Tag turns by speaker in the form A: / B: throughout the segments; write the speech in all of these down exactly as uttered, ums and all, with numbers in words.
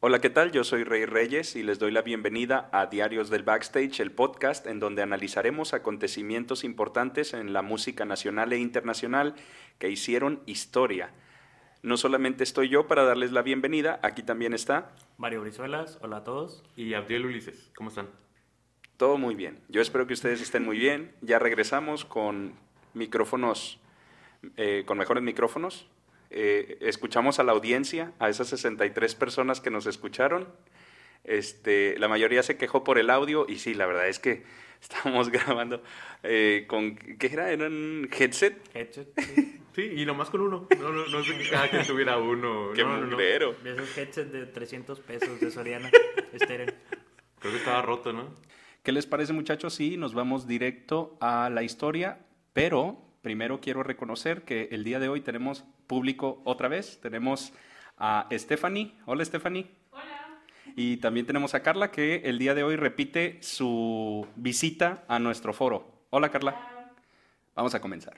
A: Hola, ¿qué tal? Yo soy Rey Reyes y les doy la bienvenida a Diarios del Backstage, el podcast en donde analizaremos acontecimientos importantes en la música nacional e internacional que hicieron historia. No solamente estoy yo para darles la bienvenida, aquí también está
B: Mario Brizuelas, hola a todos.
C: Y Abdiel Ulises, ¿cómo están?
A: todo muy bien. Yo espero que ustedes estén muy bien. Ya regresamos con micrófonos, eh, con mejores micrófonos. Eh, escuchamos a la audiencia, a esas sesenta y tres personas que nos escucharon. Este, la mayoría se quejó por el audio y sí, la verdad es que estábamos grabando eh, con, ¿qué era? ¿Era un headset?
B: Headset, sí.
C: Sí, y nomás con uno. No, no, no sé que cada quien tuviera uno.
A: ¡Qué
C: no, no, no.
A: mugrero!
B: De esos headsets de trescientos pesos de Soriana. Estéreo.
C: Creo que estaba roto, ¿no?
A: ¿Qué les parece, muchachos? Sí, nos vamos directo a la historia, pero primero quiero reconocer que el día de hoy tenemos público otra vez. Tenemos a Stephanie. Hola, Stephanie.
D: Hola.
A: Y también tenemos a Carla, que el día de hoy repite su visita a nuestro foro. Hola, Carla.
D: Hola.
A: Vamos a comenzar.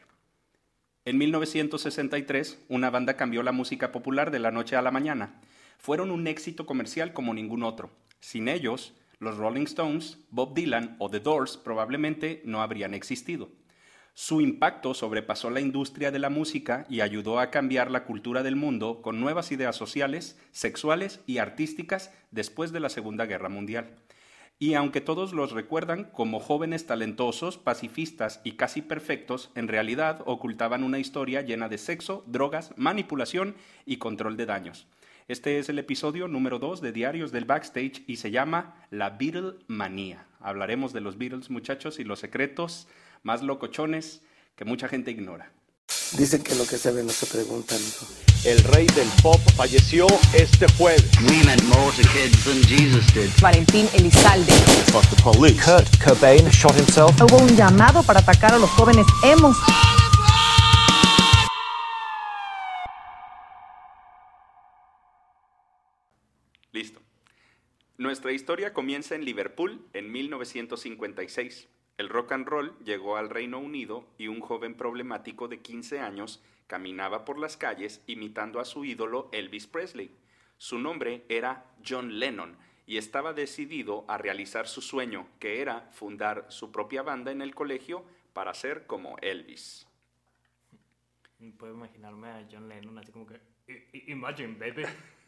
A: En mil novecientos sesenta y tres, una banda cambió la música popular de la noche a la mañana. Fueron un éxito comercial como ningún otro. Sin ellos, los Rolling Stones, Bob Dylan o The Doors probablemente no habrían existido. Su impacto sobrepasó la industria de la música y ayudó a cambiar la cultura del mundo con nuevas ideas sociales, sexuales y artísticas después de la Segunda Guerra Mundial. Y aunque todos los recuerdan como jóvenes talentosos, pacifistas y casi perfectos, en realidad ocultaban una historia llena de sexo, drogas, manipulación y control de daños. Este es el episodio número dos de Diarios del Backstage y se llama La Beatlemanía. Hablaremos de los Beatles, muchachos, y los secretos más locochones que mucha gente ignora.
E: Dicen que lo que se ve no se pregunta, amigo.
F: El rey del pop falleció este jueves.
G: We meant more to kids than Jesus did.
H: Valentín Elizalde.
F: Fuck the police.
I: Kurt Cobain shot himself.
H: Hubo un llamado para atacar a los jóvenes emos.
A: Listo. Nuestra historia comienza en Liverpool en mil novecientos cincuenta y seis. El rock and roll llegó al Reino Unido y un joven problemático de quince años caminaba por las calles imitando a su ídolo Elvis Presley. Su nombre era John Lennon y estaba decidido a realizar su sueño, que era fundar su propia banda en el colegio para ser como Elvis.
B: Puedo imaginarme a John Lennon así como que... Imagine, baby.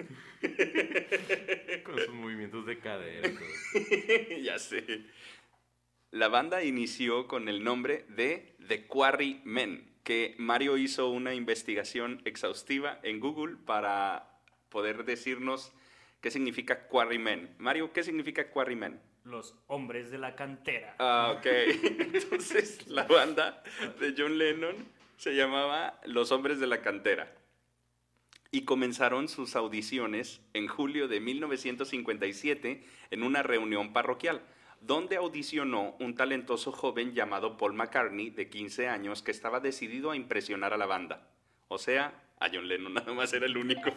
C: Con sus movimientos de cadera y todo.
A: Ya sé. La banda inició con el nombre de The Quarrymen, que Mario hizo una investigación exhaustiva en Google para poder decirnos qué significa Quarrymen. Mario, ¿qué significa Quarrymen?
B: Los hombres de la cantera.
A: Ah, ok. Entonces, la banda de John Lennon se llamaba Los Hombres de la Cantera. Y comenzaron sus audiciones en julio de mil novecientos cincuenta y siete en una reunión parroquial, donde audicionó un talentoso joven llamado Paul McCartney, de quince años, que estaba decidido a impresionar a la banda. O sea, a John Lennon nada más era el único.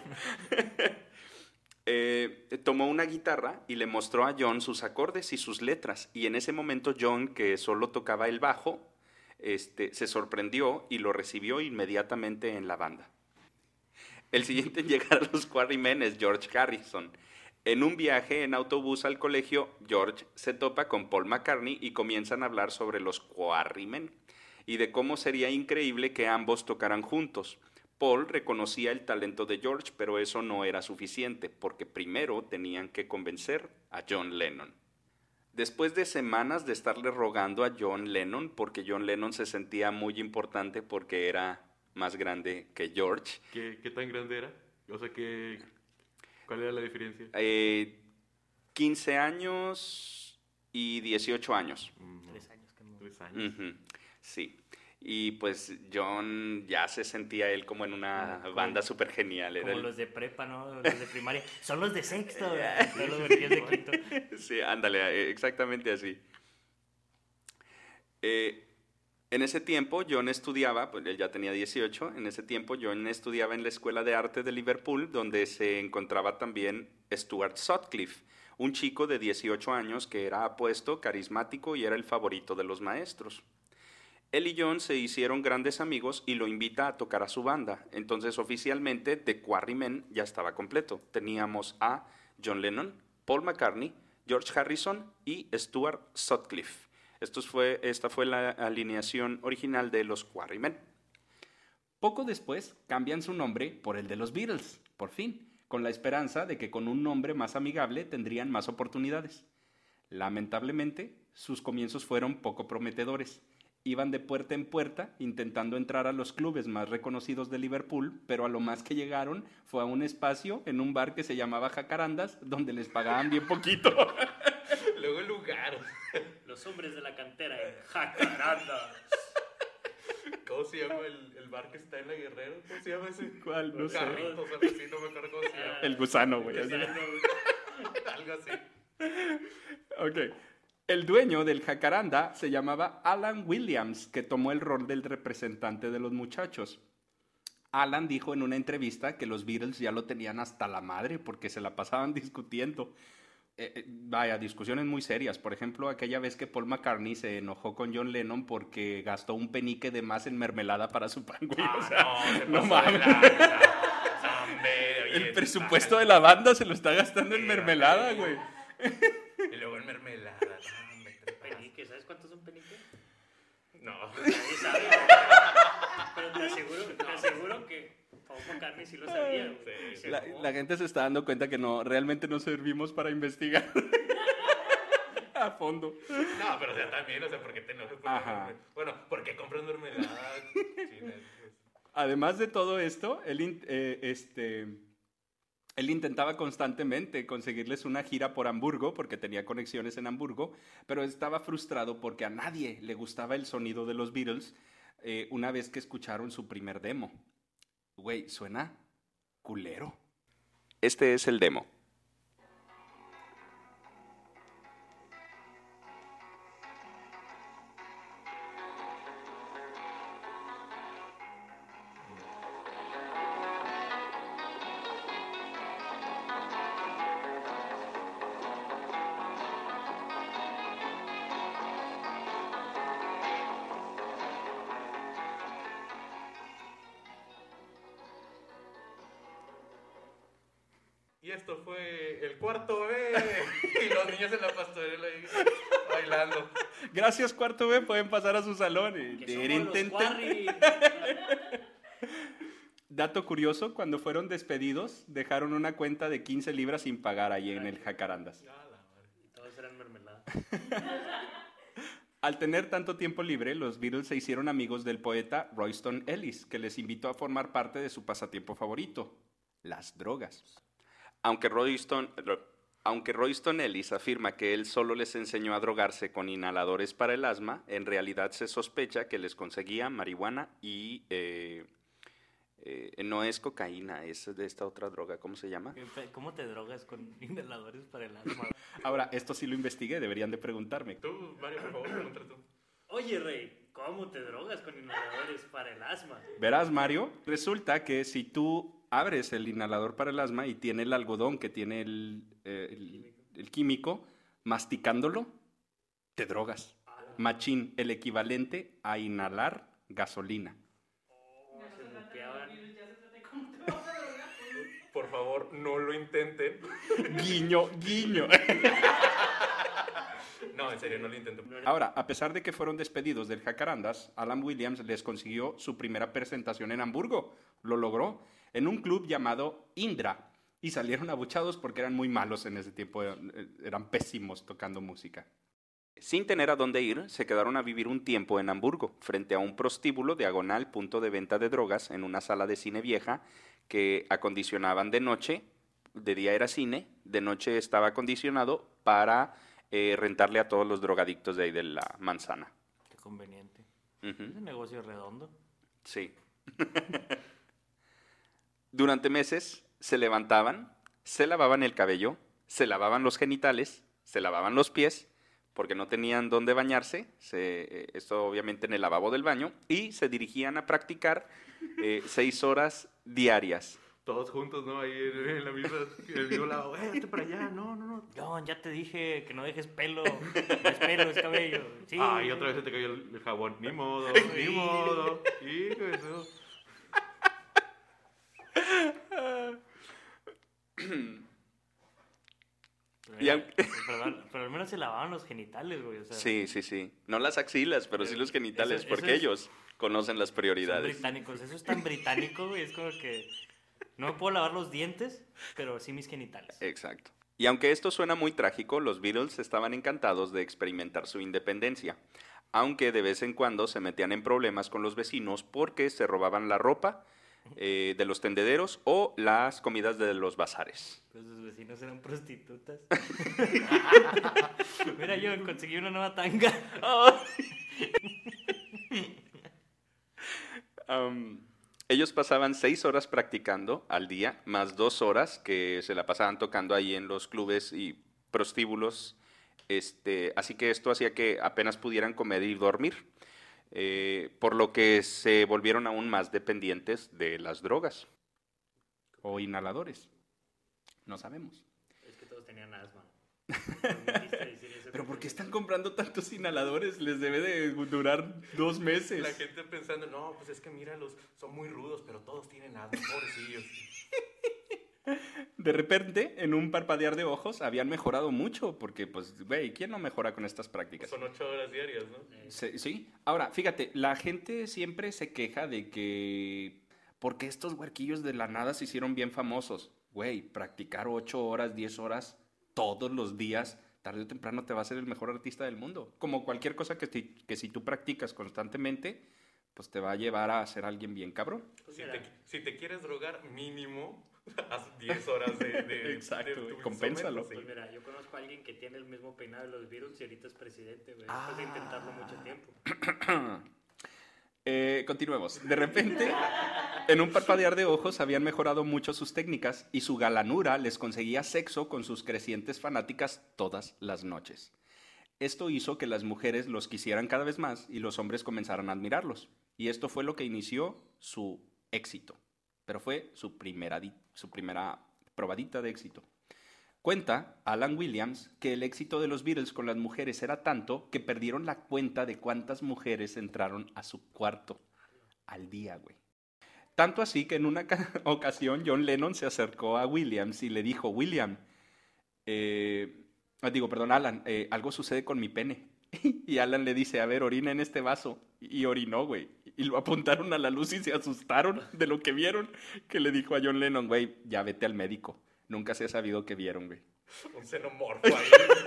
A: eh, tomó una guitarra y le mostró a John sus acordes y sus letras. Y en ese momento John, que solo tocaba el bajo, este, se sorprendió y lo recibió inmediatamente en la banda. El siguiente en llegar a los Quarrymen es George Harrison. En un viaje en autobús al colegio, George se topa con Paul McCartney y comienzan a hablar sobre los Quarrymen y de cómo sería increíble que ambos tocaran juntos. Paul reconocía el talento de George, pero eso no era suficiente, porque primero tenían que convencer a John Lennon. Después de semanas de estarle rogando a John Lennon, porque John Lennon se sentía muy importante porque era más grande que George.
C: ¿Qué, qué tan grande era? O sea, ¿qué, ¿cuál era la diferencia?
A: Eh, quince años y dieciocho años.
C: Mm,
B: Tres años. Que no...
C: Tres años.
A: Uh-huh. Sí. Y pues John ya se sentía él como en una
B: como,
A: banda súper genial.
B: Como
A: Era el...
B: los de prepa, ¿no? Los de primaria. Son los de sexto, son los vertidos de quinto.
A: Sí, ándale, exactamente así. Eh... En ese tiempo John estudiaba, pues él ya tenía dieciocho, en ese tiempo John estudiaba en la Escuela de Arte de Liverpool, donde se encontraba también Stuart Sutcliffe, un chico de dieciocho años que era apuesto, carismático y era el favorito de los maestros. Él y John se hicieron grandes amigos y lo invita a tocar a su banda. Entonces oficialmente The Quarrymen ya estaba completo. Teníamos a John Lennon, Paul McCartney, George Harrison y Stuart Sutcliffe. Estos fue, esta fue la alineación original de los Quarrymen. Poco después cambian su nombre por el de los Beatles, por fin, con la esperanza de que con un nombre más amigable tendrían más oportunidades. Lamentablemente, sus comienzos fueron poco prometedores. Iban de puerta en puerta intentando entrar a los clubes más reconocidos de Liverpool, pero a lo más que llegaron fue a un espacio en un bar que se llamaba Jacarandas, donde les pagaban bien poquito.
C: Luego el lugar.
B: Los hombres de la cantera en Jacarandas.
C: ¿Cómo se llama el, el bar que está en la Guerrero? ¿Cómo se llama ese?
A: ¿Cuál? No sé.
C: Carritos, algo así, no me acuerdo cómo se llama.
A: El gusano, güey. así.
C: Algo así.
A: Ok. El dueño del Jacaranda se llamaba Alan Williams, que tomó el rol del representante de los muchachos. Alan dijo en una entrevista que los Beatles ya lo tenían hasta la madre porque se la pasaban discutiendo. Eh, eh, vaya, discusiones muy serias. Por ejemplo, aquella vez que Paul McCartney se enojó con John Lennon porque gastó un penique de más en mermelada para su pan, güey.
C: Ah,
A: o sea,
C: no, se
A: no
C: pasó de
A: mames.
C: lanza. Hombre, oye,
A: El presupuesto de la banda se lo está gastando en mermelada, güey.
C: Y luego en mermelada. No, hombre, ¿qué te pasa?
B: Penique, ¿sabes cuántos son penique?
C: No.
B: Nadie sabe. Pero te aseguro, te aseguro que Paul McCartney sí lo sabía. güey.
C: Sí,
B: Se
A: La,
B: enojó.
A: la gente se está dando cuenta que no, realmente no servimos para investigar a fondo.
C: No, pero o sea, también, o sea, ¿por qué te enojas? por
A: Ajá.
C: mermelada? Bueno, ¿por qué compras mermelada? China, pues.
A: Además de todo esto, él, in- eh, este, él intentaba constantemente conseguirles una gira por Hamburgo, porque tenía conexiones en Hamburgo, pero estaba frustrado porque a nadie le gustaba el sonido de los Beatles eh, una vez que escucharon su primer demo. Güey, suena culero. Este es el demo.
C: Y esto fue el cuarto B. Y los niños en la pastorela ahí bailando.
A: Gracias, cuarto B, pueden pasar a su salón. Y-
B: Que somos los Quarry.
A: Dato curioso, cuando fueron despedidos, dejaron una cuenta de quince libras sin pagar ahí en el Jacarandas.
C: Ah, la madre.
B: Todos eran mermelada.
A: Al tener tanto tiempo libre, los Beatles se hicieron amigos del poeta Royston Ellis, que les invitó a formar parte de su pasatiempo favorito, las drogas. Aunque Royston, aunque Royston Ellis afirma que él solo les enseñó a drogarse con inhaladores para el asma, en realidad se sospecha que les conseguía marihuana y... eh, eh, no es cocaína, es de esta otra droga, ¿cómo se llama?
B: ¿Cómo te drogas con inhaladores para el asma?
A: Ahora, esto sí lo investigué, deberían de preguntarme.
C: Tú, Mario, por favor, pregúntale tú.
B: Oye, Rey, ¿cómo te drogas con inhaladores para el asma?
A: Verás, Mario, resulta que si tú abres el inhalador para el asma y tiene el algodón que tiene el, eh, el, el químico, masticándolo, te drogas. Machín, el equivalente a inhalar gasolina.
B: Se bloqueaban.
C: Por favor, no lo intenten.
A: Guiño, guiño.
C: No, en serio, no lo intenten.
A: Ahora, a pesar de que fueron despedidos del Jacarandas, Alan Williams les consiguió su primera presentación en Hamburgo. Lo logró en un club llamado Indra. Y salieron abuchados porque eran muy malos en ese tiempo, eh, eran pésimos tocando música. Sin tener a dónde ir, se quedaron a vivir un tiempo en Hamburgo, frente a un prostíbulo diagonal punto de venta de drogas en una sala de cine vieja que acondicionaban de noche, de día era cine, de noche estaba acondicionado para eh, rentarle a todos los drogadictos de ahí de la manzana.
B: Qué conveniente.
A: Ujú.
B: Es un negocio redondo.
A: Sí. Durante meses se levantaban, se lavaban el cabello, se lavaban los genitales, se lavaban los pies, porque no tenían dónde bañarse, se, eh, esto obviamente en el lavabo del baño, y se dirigían a practicar eh, seis horas diarias.
C: Todos juntos, ¿no? Ahí en, en la misma, en el mismo lado. ¡Eh, vete para allá! No, no, no.
B: John, ya te dije que no dejes pelo. No es pelo, es cabello. Sí.
C: Ah, y otra vez se te cayó el, el jabón. Ni modo, ni modo. Hijo de eso.
B: Pero,
A: Y
B: era-
A: aunque-
B: perdón, pero al menos se lavaban los genitales, güey. O sea,
A: Sí, sí, sí. No las axilas, pero sí
B: Pero
A: los genitales,
B: eso- eso
A: porque
B: es-
A: ellos conocen las
B: son
A: prioridades.
B: británicos. Eso es tan británico, güey. Es como que no me puedo lavar los dientes, pero sí mis genitales.
A: Exacto. Y aunque esto suena muy trágico, los Beatles estaban encantados de experimentar su independencia, aunque de vez en cuando se metían en problemas con los vecinos porque se robaban la ropa eh, de los tendederos o las comidas de los bazares.
B: Pues sus vecinos eran prostitutas. Mira, yo conseguí una nueva tanga.
A: Um, ellos pasaban seis horas practicando al día, más dos horas que se la pasaban tocando ahí en los clubes y prostíbulos. Este, así que esto hacía que apenas pudieran comer y dormir, eh, por lo que se volvieron aún más dependientes de las drogas o inhaladores. No sabemos.
B: Es que todos tenían asma. Permitiste decir eso.
A: Pero ¿por qué están comprando tantos inhaladores? Les debe de durar dos meses.
C: La gente pensando, no, pues es que míralos, son muy rudos, pero todos tienen asma, pobrecillos.
A: De repente, en un parpadear de ojos, habían mejorado mucho, porque, pues, güey, ¿quién no mejora con estas prácticas?
C: Son ocho horas diarias, ¿no?
A: Sí, sí. Ahora, fíjate, la gente siempre se queja de que, ¿por qué estos huerquillos de la nada se hicieron bien famosos? Güey, practicar ocho horas, diez horas todos los días, tarde o temprano te va a ser el mejor artista del mundo. Como cualquier cosa que, ti- que si tú practicas constantemente, pues te va a llevar a ser alguien bien cabrón.
B: Pues
C: Si
B: mira,
C: te, si te quieres drogar, mínimo, haz diez horas de, de,
A: Exacto,
C: de tu
A: compénsalo.
C: instrumento,
B: pues
C: sí.
B: mira, yo conozco a alguien que tiene el mismo peinado de los Beatles y ahorita es presidente, güey.
A: Ah.
B: Después de intentarlo mucho tiempo.
A: Eh, continuemos. De repente, en un parpadear de ojos habían mejorado mucho sus técnicas y su galanura les conseguía sexo con sus crecientes fanáticas todas las noches. Esto hizo que las mujeres los quisieran cada vez más y los hombres comenzaran a admirarlos. Y esto fue lo que inició su éxito. Pero fue su primera, di- su primera probadita de éxito. Cuenta Alan Williams que el éxito de los Beatles con las mujeres era tanto que perdieron la cuenta de cuántas mujeres entraron a su cuarto al día, güey. Tanto así que en una ca- ocasión John Lennon se acercó a Williams y le dijo, William, eh, ah, digo, perdón, Alan, eh, algo sucede con mi pene. Y Alan le dice, a ver, orina en este vaso. Y orinó, güey. Y lo apuntaron a la luz y se asustaron de lo que vieron. Que le dijo a John Lennon, güey, ya vete al médico. Nunca se ha sabido qué vieron, güey.
C: Un xenomorfo ahí.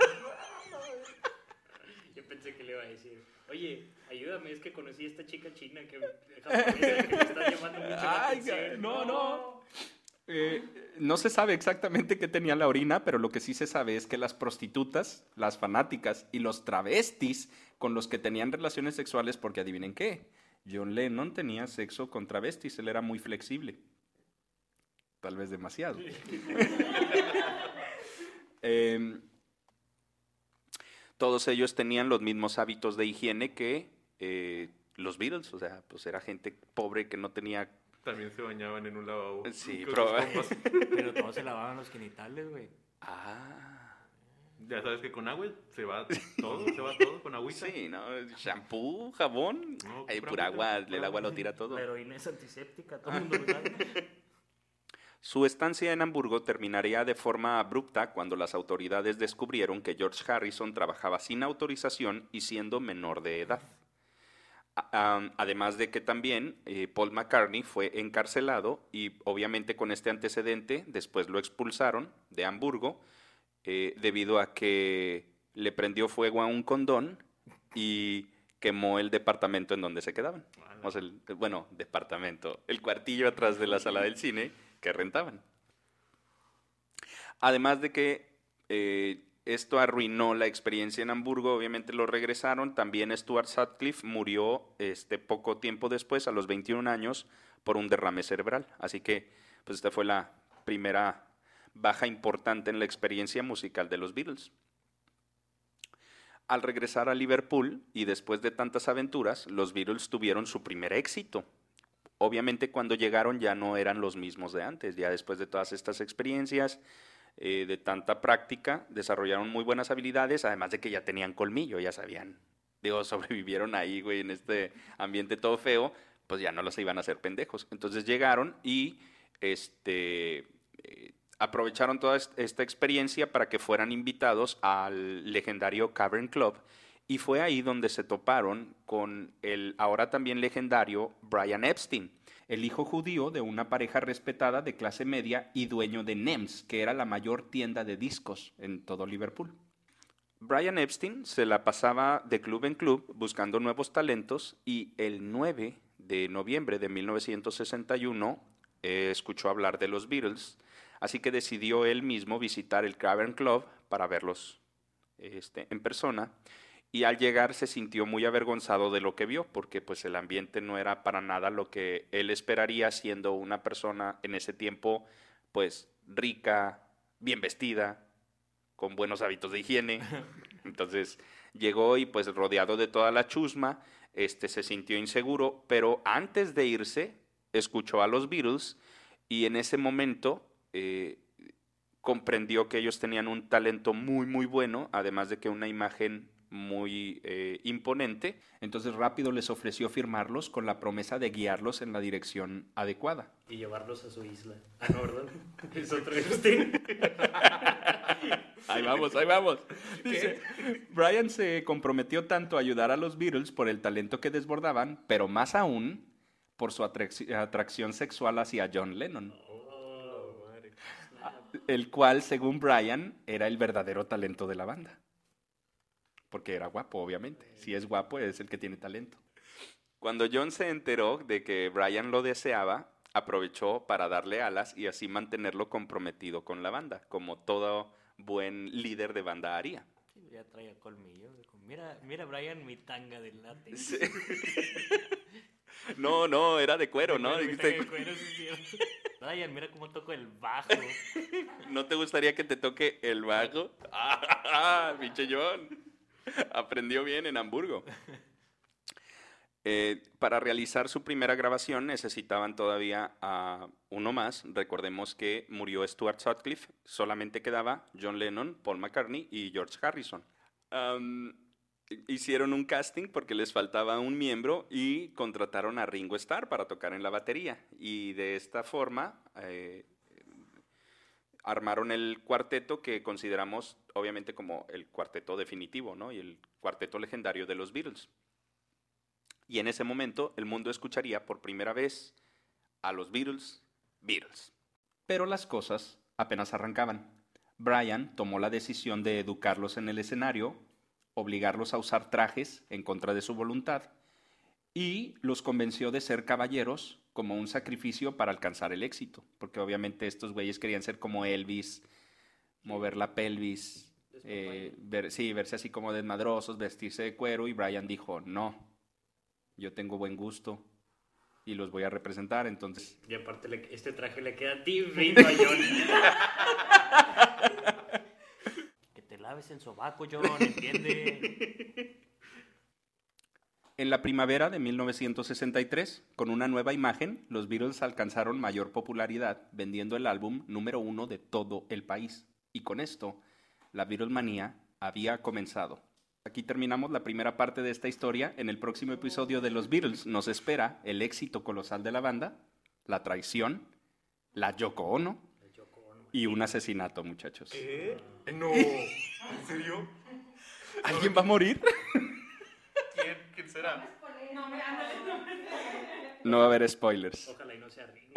B: Yo pensé que le iba a decir, oye, ayúdame, es que conocí a esta chica china que, japonesa, que me está llamando mucho la
A: Ay,
B: atención.
A: no, no. Eh, no se sabe exactamente qué tenía la orina, pero lo que sí se sabe es que las prostitutas, las fanáticas y los travestis con los que tenían relaciones sexuales, porque adivinen qué, John Lennon tenía sexo con travestis, él era muy flexible. Tal vez demasiado. Eh, todos ellos tenían los mismos hábitos de higiene que eh, los Beatles, o sea, pues era gente pobre que no tenía...
C: También se bañaban en un lavabo.
A: Sí,
C: con
A: pero-
C: sus compas.
B: Pero todos se lavaban los genitales, güey.
A: Ah,
C: Ya sabes que con agua se va todo, se va todo con agüita.
A: sí, ¿no? Shampoo, jabón,
C: No,
A: ay,
C: pura
A: pura
C: agüita,
A: agua,
C: pura
A: el agua lo
C: agua.
A: tira todo.
B: La heroína es antiséptica, todo el mundo lo sabe.
A: Su estancia en Hamburgo terminaría de forma abrupta cuando las autoridades descubrieron que George Harrison trabajaba sin autorización y siendo menor de edad. A- am, Además de que también eh, Paul McCartney fue encarcelado y obviamente con este antecedente después lo expulsaron de Hamburgo eh, debido a que le prendió fuego a un condón y quemó el departamento en donde se quedaban. O sea, el- bueno, departamento, el cuartillo atrás de la sala del cine que rentaban. Además de que eh, esto arruinó la experiencia en Hamburgo, obviamente lo regresaron. También Stuart Sutcliffe murió este, poco tiempo después, a los veintiún años, por un derrame cerebral. Así que, pues esta fue la primera baja importante en la experiencia musical de los Beatles. Al regresar a Liverpool y después de tantas aventuras, los Beatles tuvieron su primer éxito. Obviamente cuando llegaron ya no eran los mismos de antes, ya después de todas estas experiencias, eh, de tanta práctica, desarrollaron muy buenas habilidades, además de que ya tenían colmillo, ya sabían, digo, sobrevivieron ahí, güey, en este ambiente todo feo, pues ya no los iban a hacer pendejos. Entonces llegaron y este, eh, aprovecharon toda esta experiencia para que fueran invitados al legendario Cavern Club, y fue ahí donde se toparon con el ahora también legendario Brian Epstein, el hijo judío de una pareja respetada de clase media y dueño de Nems, que era la mayor tienda de discos en todo Liverpool. Brian Epstein se la pasaba de club en club buscando nuevos talentos, y el nueve de noviembre de mil novecientos sesenta y uno eh, escuchó hablar de los Beatles, así que decidió él mismo visitar el Cavern Club para verlos este, en persona. Y al llegar se sintió muy avergonzado de lo que vio, porque pues el ambiente no era para nada lo que él esperaría, siendo una persona en ese tiempo pues rica, bien vestida, con buenos hábitos de higiene. Entonces llegó y pues rodeado de toda la chusma, este, se sintió inseguro, pero antes de irse escuchó a los Beatles y en ese momento eh, comprendió que ellos tenían un talento muy muy bueno, además de que una imagen muy eh, imponente. Entonces rápido les ofreció firmarlos con la promesa de guiarlos en la dirección adecuada.
B: Y llevarlos a su isla. Ah, no, ¿verdad? Es otro Agustín.
A: Ahí vamos, ahí vamos. Dice, Brian se comprometió tanto a ayudar a los Beatles por el talento que desbordaban, pero más aún por su atrac- atracción sexual hacia John Lennon.
C: Oh, madre.
A: El cual, según Brian, era el verdadero talento de la banda. Porque era guapo, obviamente. Si es guapo, es el que tiene talento. Cuando John se enteró de que Brian lo deseaba, aprovechó para darle alas y así mantenerlo comprometido con la banda, como todo buen líder de banda haría.
B: Sí, ya traía colmillo. Dijo, mira, mira, Brian, mi tanga de látex.
A: Sí. No, no, era de cuero, ¿no?
B: Mi
A: Dijiste,
B: tanga de cuero, sí, es cierto. Brian, mira cómo toco el bajo.
A: ¿no te gustaría que te toque el bajo? ¡Ah, pinche John! Aprendió bien en Hamburgo. Eh, para realizar su primera grabación necesitaban todavía a uno más. Recordemos que murió Stuart Sutcliffe. Solamente quedaba John Lennon, Paul McCartney y George Harrison. Um, hicieron un casting porque les faltaba un miembro y contrataron a Ringo Starr para tocar en la batería. Y de esta forma eh, armaron el cuarteto que consideramos obviamente como el cuarteto definitivo, ¿no? Y el cuarteto legendario de los Beatles. Y en ese momento el mundo escucharía por primera vez a los Beatles, Beatles. Pero las cosas apenas arrancaban. Brian tomó la decisión de educarlos en el escenario, obligarlos a usar trajes en contra de su voluntad y los convenció de ser caballeros como un sacrificio para alcanzar el éxito. Porque obviamente estos güeyes querían ser como Elvis, mover la pelvis, eh, ver, sí, verse así como desmadrosos, vestirse de cuero, y Brian dijo, no, yo tengo buen gusto y los voy a representar, entonces...
B: Y aparte le, este traje le queda divino a John. Que te laves el sobaco, John, ¿entiende?
A: En la primavera de mil novecientos sesenta y tres, con una nueva imagen, los Beatles alcanzaron mayor popularidad vendiendo el álbum número uno de todo el país. Y con esto, la Beatlemanía había comenzado. Aquí terminamos la primera parte de esta historia. En el próximo episodio de Los Beatles nos espera el éxito colosal de la banda, la traición, la Yoko Ono y un asesinato, muchachos.
C: ¿Qué? No. ¿En serio?
A: ¿Alguien va a morir?
C: ¿Quién? ¿Quién será?
A: No va a haber spoilers.
B: Ojalá y no sea Ringo.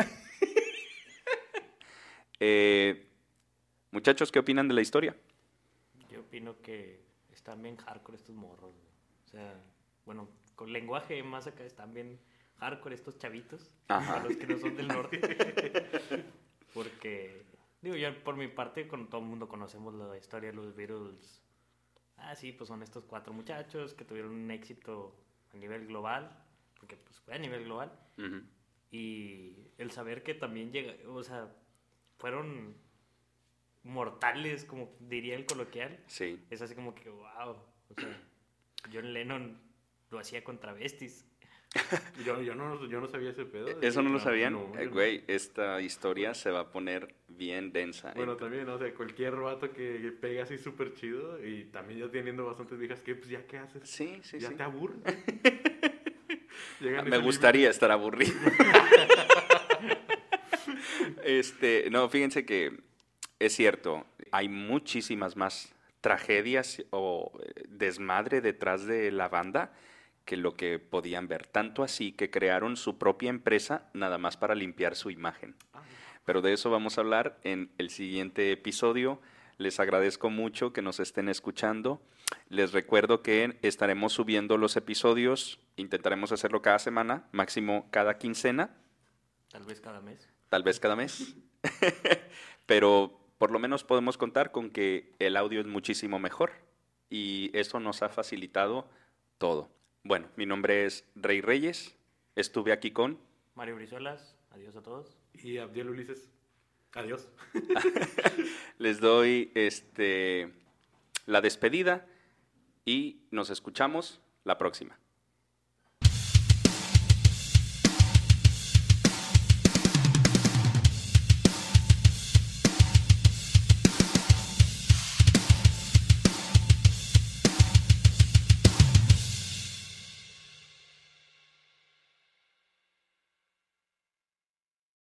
A: Eh, muchachos, ¿qué opinan de la historia?
B: Yo opino que están bien hardcore estos morros. Güey. O sea, bueno, con lenguaje más acá están bien hardcore estos chavitos.
A: Ajá.
B: Para los que no son del norte. Porque, digo, yo por mi parte, con todo el mundo conocemos la historia de los Beatles. Ah, sí, pues son estos cuatro muchachos que tuvieron un éxito a nivel global. Porque pues fue a nivel global.
A: Uh-huh.
B: Y el saber que también llega, o sea, fueron mortales, como diría el coloquial.
A: Sí.
B: Es así como que, wow. O sea, John Lennon lo hacía con travestis.
C: Yo, yo, no, yo no sabía ese pedo.
A: ¿Eso no lo sabían?
C: No,
A: Eh,
C: yo no.
A: güey, esta historia se va a poner bien densa.
C: Bueno,
A: eh.
C: también, o sea, cualquier vato que pega así súper chido y también ya teniendo bastantes viejas que, pues, ¿ya qué haces?
A: Sí, sí,
C: ¿Ya
A: sí.
C: te aburres? Llegan
A: Me
C: esos
A: gustaría estar aburrido. este, no, fíjense que Es cierto, hay muchísimas más tragedias o desmadre detrás de la banda que lo que podían ver. Tanto así que crearon su propia empresa nada más para limpiar su imagen. Pero de eso vamos a hablar en el siguiente episodio. Les agradezco mucho que nos estén escuchando. Les recuerdo que estaremos subiendo los episodios. Intentaremos hacerlo cada semana, máximo cada quincena.
B: Tal vez cada mes.
A: Tal vez cada mes. Pero por lo menos podemos contar con que el audio es muchísimo mejor. Y eso nos ha facilitado todo. Bueno, mi nombre es Rey Reyes. Estuve aquí con
B: Mario Brizuelas. Adiós a todos.
C: Y Abdiel Ulises. Adiós.
A: Les doy este, la despedida y nos escuchamos la próxima.